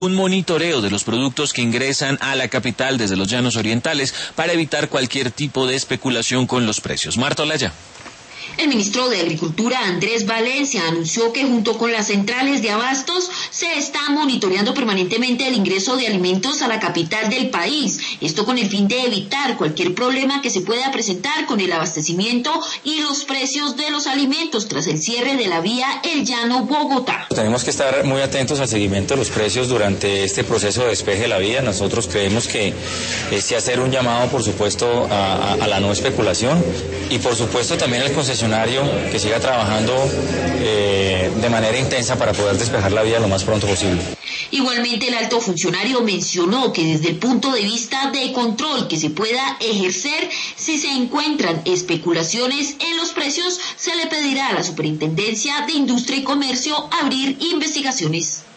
un monitoreo de los productos que ingresan a la capital desde los llanos orientales para evitar cualquier tipo de especulación con los precios. Marta Olaya. El ministro de Agricultura, Andrés Valencia, anunció que junto con las centrales de abastos se está monitoreando permanentemente el ingreso de alimentos a la capital del país. Esto con el fin de evitar cualquier problema que se pueda presentar con el abastecimiento y los precios de los alimentos tras el cierre de la vía El Llano-Bogotá. Tenemos que estar muy atentos al seguimiento de los precios durante este proceso de despeje de la vía. Nosotros creemos que hacer un llamado, por supuesto, a la no especulación y, por supuesto, también al concesionario que siga trabajando de manera intensa para poder despejar la vía lo más pronto posible. Igualmente, el alto funcionario mencionó que desde el punto de vista de control que se pueda ejercer, si se encuentran especulaciones en los precios, se le pedirá a la Superintendencia de Industria y Comercio abrir investigaciones.